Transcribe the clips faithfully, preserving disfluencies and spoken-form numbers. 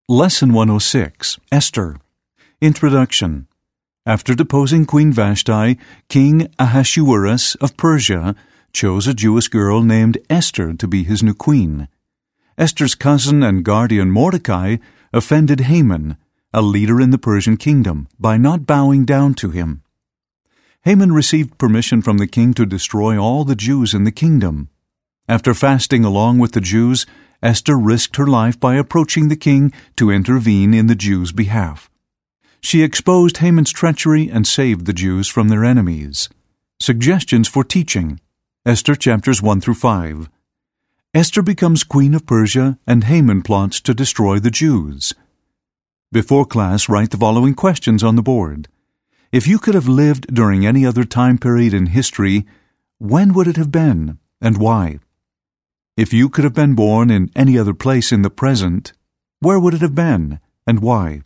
Lesson one oh six, Esther. Introduction. After deposing Queen Vashti, King Ahasuerus of Persia chose a Jewish girl named Esther to be his new queen. Esther's cousin and guardian Mordecai offended Haman, a leader in the Persian kingdom, by not bowing down to him. Haman received permission from the king to destroy all the Jews in the kingdom. After fasting along with the Jews, Esther risked her life by approaching the king to intervene in the Jews' behalf. She exposed Haman's treachery and saved the Jews from their enemies. Suggestions for teaching. Esther chapters one through five. Esther becomes queen of Persia, and Haman plots to destroy the Jews. Before class, write the following questions on the board. If you could have lived during any other time period in history, when would it have been, and why? If you could have been born in any other place in the present, where would it have been, and why?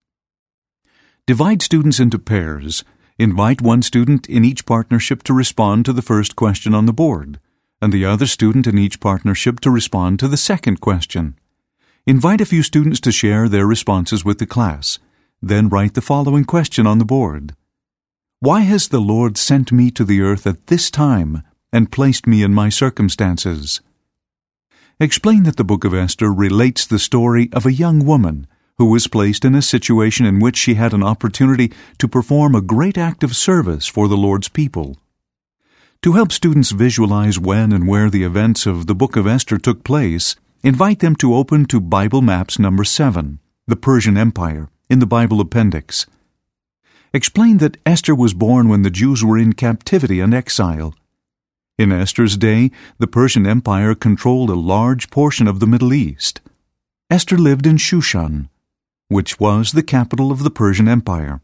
Divide students into pairs. Invite one student in each partnership to respond to the first question on the board, and the other student in each partnership to respond to the second question. Invite a few students to share their responses with the class. Then write the following question on the board. Why has the Lord sent me to the earth at this time and placed me in my circumstances? Explain that the book of Esther relates the story of a young woman who was placed in a situation in which she had an opportunity to perform a great act of service for the Lord's people. To help students visualize when and where the events of the book of Esther took place, invite them to open to Bible Maps number seven, the Persian Empire, in the Bible Appendix. Explain that Esther was born when the Jews were in captivity and exile. In Esther's day, the Persian Empire controlled a large portion of the Middle East. Esther lived in Shushan, which was the capital of the Persian Empire.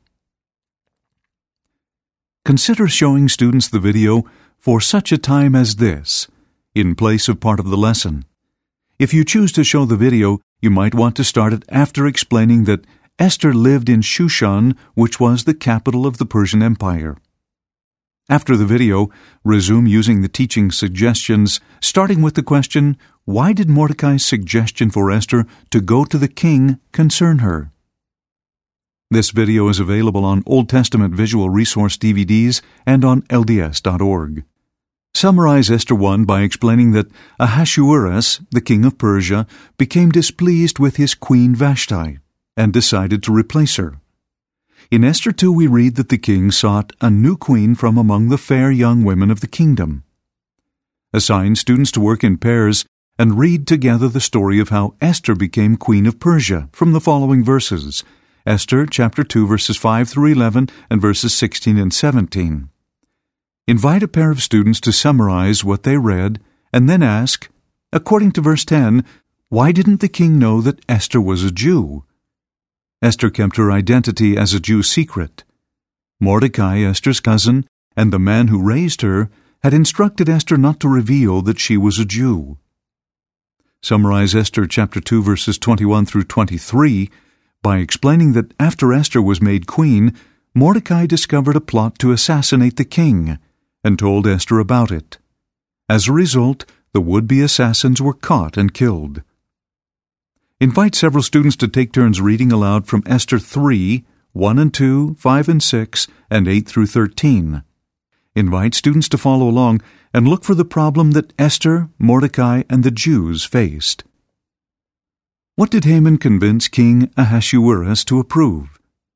Consider showing students the video For Such a Time as This, in place of part of the lesson. If you choose to show the video, you might want to start it after explaining that Esther lived in Shushan, which was the capital of the Persian Empire. After the video, resume using the teaching suggestions, starting with the question, why did Mordecai's suggestion for Esther to go to the king concern her? This video is available on Old Testament Visual Resource D V Ds and on L D S dot org. Summarize Esther one by explaining that Ahasuerus, the king of Persia, became displeased with his queen Vashti and decided to replace her. In Esther two we read that the king sought a new queen from among the fair young women of the kingdom. Assign students to work in pairs and read together the story of how Esther became queen of Persia from the following verses, Esther chapter two verses five through eleven and verses sixteen and seventeen. Invite a pair of students to summarize what they read and then ask, according to verse ten, why didn't the king know that Esther was a Jew? Esther kept her identity as a Jew secret. Mordecai, Esther's cousin, and the man who raised her, had instructed Esther not to reveal that she was a Jew. Summarize Esther chapter two verses twenty-one through twenty-three by explaining that after Esther was made queen, Mordecai discovered a plot to assassinate the king and told Esther about it. As a result, the would-be assassins were caught and killed. Invite several students to take turns reading aloud from Esther three, one and two, five and six, and eight through thirteen. Invite students to follow along and look for the problem that Esther, Mordecai, and the Jews faced. What did Haman convince King Ahasuerus to approve?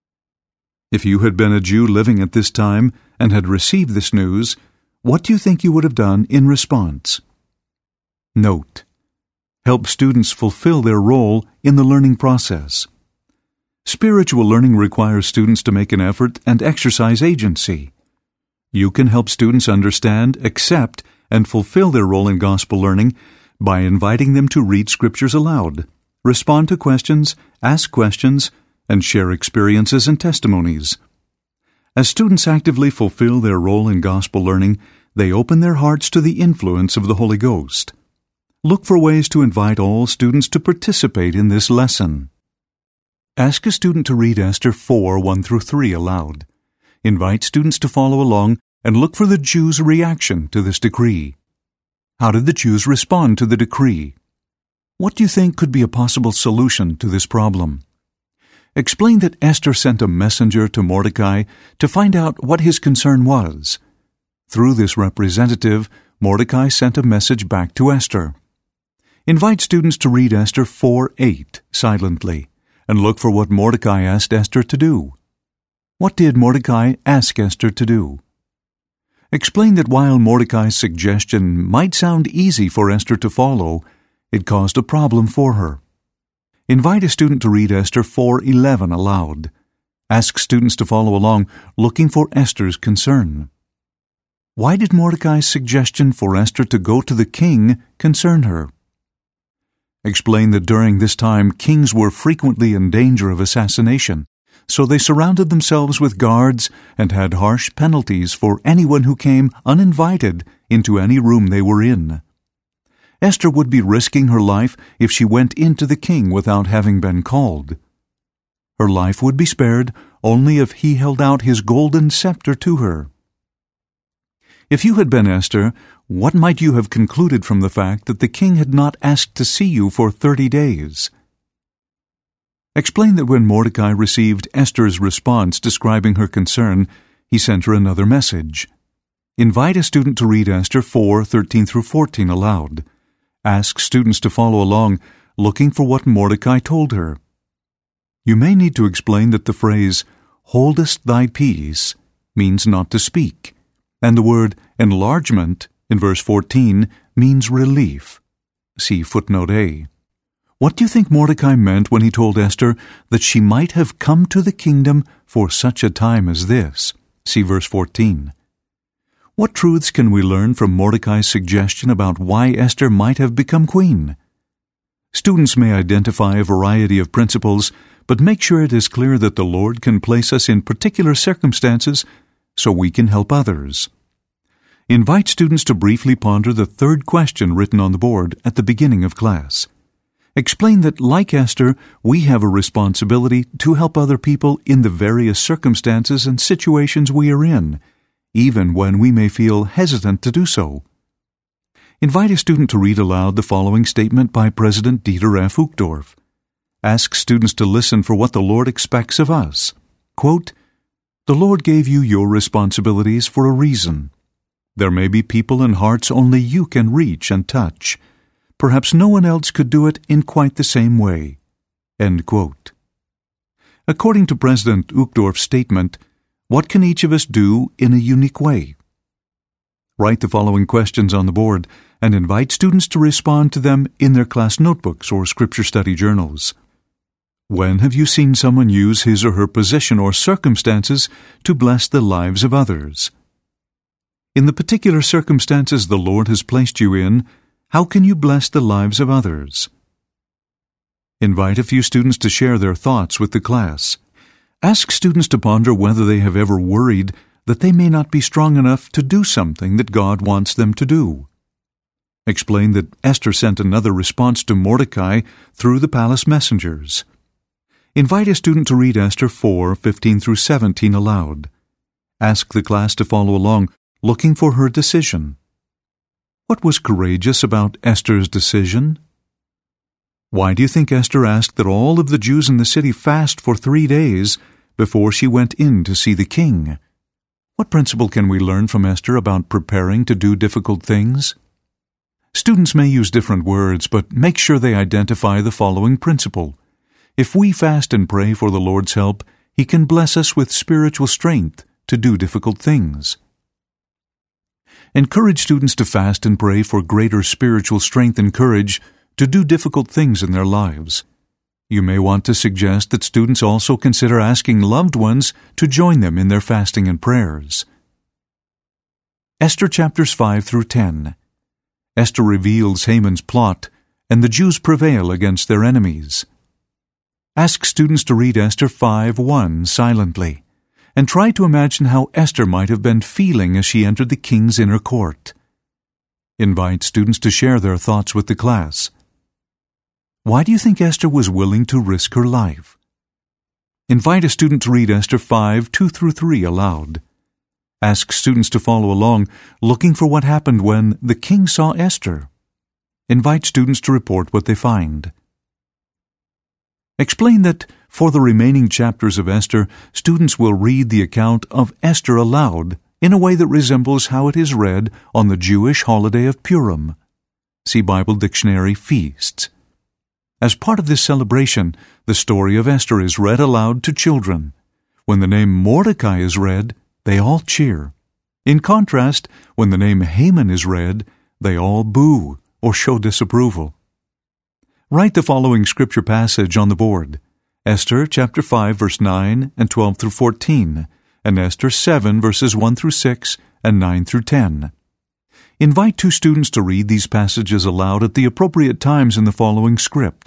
If you had been a Jew living at this time and had received this news, what do you think you would have done in response? Note: help students fulfill their role in the learning process. Spiritual learning requires students to make an effort and exercise agency. You can help students understand, accept, and fulfill their role in gospel learning by inviting them to read scriptures aloud, respond to questions, ask questions, and share experiences and testimonies. As students actively fulfill their role in gospel learning, they open their hearts to the influence of the Holy Ghost. Look for ways to invite all students to participate in this lesson. Ask a student to read Esther four, one through three aloud. Invite students to follow along and look for the Jews' reaction to this decree. How did the Jews respond to the decree? What do you think could be a possible solution to this problem? Explain that Esther sent a messenger to Mordecai to find out what his concern was. Through this representative, Mordecai sent a message back to Esther. Invite students to read Esther four eight silently and look for what Mordecai asked Esther to do. What did Mordecai ask Esther to do? Explain that while Mordecai's suggestion might sound easy for Esther to follow, it caused a problem for her. Invite a student to read Esther four eleven aloud. Ask students to follow along, looking for Esther's concern. Why did Mordecai's suggestion for Esther to go to the king concern her? Explain that during this time kings were frequently in danger of assassination, so they surrounded themselves with guards and had harsh penalties for anyone who came uninvited into any room they were in. Esther would be risking her life if she went into the king without having been called. Her life would be spared only if he held out his golden scepter to her. If you had been Esther, what might you have concluded from the fact that the king had not asked to see you for thirty days? Explain that when Mordecai received Esther's response describing her concern, he sent her another message. Invite a student to read Esther four thirteen through fourteen aloud. Ask students to follow along, looking for what Mordecai told her. You may need to explain that the phrase, "holdest thy peace," means not to speak, and the word enlargement in verse fourteen means relief. See footnote A. What do you think Mordecai meant when he told Esther that she might have come to the kingdom for such a time as this? See verse fourteen. What truths can we learn from Mordecai's suggestion about why Esther might have become queen? Students may identify a variety of principles, but make sure it is clear that the Lord can place us in particular circumstances so we can help others. Invite students to briefly ponder the third question written on the board at the beginning of class. Explain that, like Esther, we have a responsibility to help other people in the various circumstances and situations we are in, even when we may feel hesitant to do so. Invite a student to read aloud the following statement by President Dieter F. Uchtdorf. Ask students to listen for what the Lord expects of us. Quote, "The Lord gave you your responsibilities for a reason. There may be people and hearts only you can reach and touch. Perhaps no one else could do it in quite the same way." End quote. According to President Uchtdorf's statement, what can each of us do in a unique way? Write the following questions on the board and invite students to respond to them in their class notebooks or scripture study journals. When have you seen someone use his or her position or circumstances to bless the lives of others? In the particular circumstances the Lord has placed you in, how can you bless the lives of others? Invite a few students to share their thoughts with the class. Ask students to ponder whether they have ever worried that they may not be strong enough to do something that God wants them to do. Explain that Esther sent another response to Mordecai through the palace messengers. Invite a student to read Esther four fifteen through seventeen aloud. Ask the class to follow along, looking for her decision. What was courageous about Esther's decision? Why do you think Esther asked that all of the Jews in the city fast for three days before she went in to see the king? What principle can we learn from Esther about preparing to do difficult things? Students may use different words, but make sure they identify the following principle. If we fast and pray for the Lord's help, He can bless us with spiritual strength to do difficult things. Encourage students to fast and pray for greater spiritual strength and courage to do difficult things in their lives. You may want to suggest that students also consider asking loved ones to join them in their fasting and prayers. Esther chapters five through ten. Esther reveals Haman's plot, and the Jews prevail against their enemies. Ask students to read Esther five one silently, and try to imagine how Esther might have been feeling as she entered the king's inner court. Invite students to share their thoughts with the class. Why do you think Esther was willing to risk her life? Invite a student to read Esther five two through three aloud. Ask students to follow along, looking for what happened when the king saw Esther. Invite students to report what they find. Explain that for the remaining chapters of Esther, students will read the account of Esther aloud in a way that resembles how it is read on the Jewish holiday of Purim. See Bible Dictionary, Feasts. As part of this celebration, the story of Esther is read aloud to children. When the name Mordecai is read, they all cheer. In contrast, when the name Haman is read, they all boo or show disapproval. Write the following scripture passage on the board: Esther chapter five, verse nine and twelve through fourteen, and Esther seven, verses one through six and nine through ten. Invite two students to read these passages aloud at the appropriate times in the following script.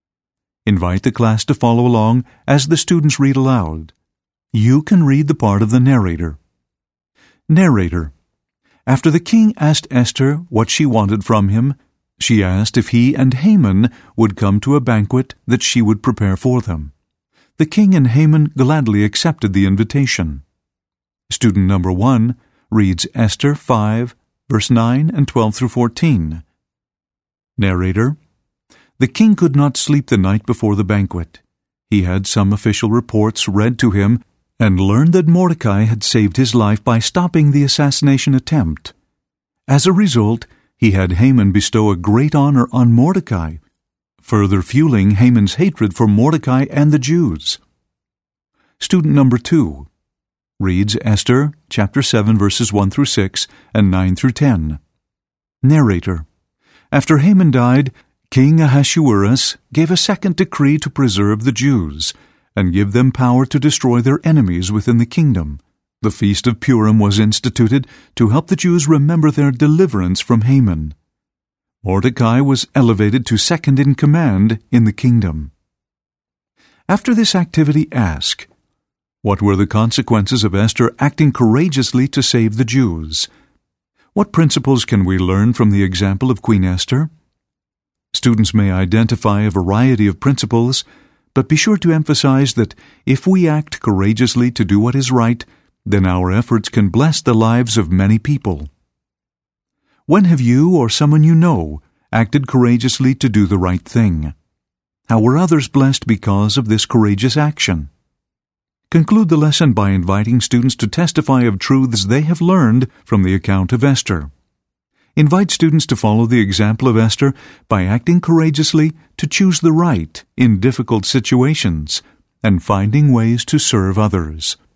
Invite the class to follow along as the students read aloud. You can read the part of the narrator. Narrator. After the king asked Esther what she wanted from him, she asked if he and Haman would come to a banquet that she would prepare for them. The king and Haman gladly accepted the invitation. Student number one reads Esther five, verse nine and twelve through fourteen. Narrator. The king could not sleep the night before the banquet. He had some official reports read to him and learned that Mordecai had saved his life by stopping the assassination attempt. As a result, he had Haman bestow a great honor on Mordecai, further fueling Haman's hatred for Mordecai and the Jews. Student number two reads Esther chapter seven, verses one through six and nine through ten. Narrator. After Haman died, King Ahasuerus gave a second decree to preserve the Jews and give them power to destroy their enemies within the kingdom. The Feast of Purim was instituted to help the Jews remember their deliverance from Haman. Mordecai was elevated to second in command in the kingdom. After this activity, ask, what were the consequences of Esther acting courageously to save the Jews? What principles can we learn from the example of Queen Esther? Students may identify a variety of principles, but be sure to emphasize that if we act courageously to do what is right, then our efforts can bless the lives of many people. When have you or someone you know acted courageously to do the right thing? How were others blessed because of this courageous action? Conclude the lesson by inviting students to testify of truths they have learned from the account of Esther. Invite students to follow the example of Esther by acting courageously to choose the right in difficult situations and finding ways to serve others.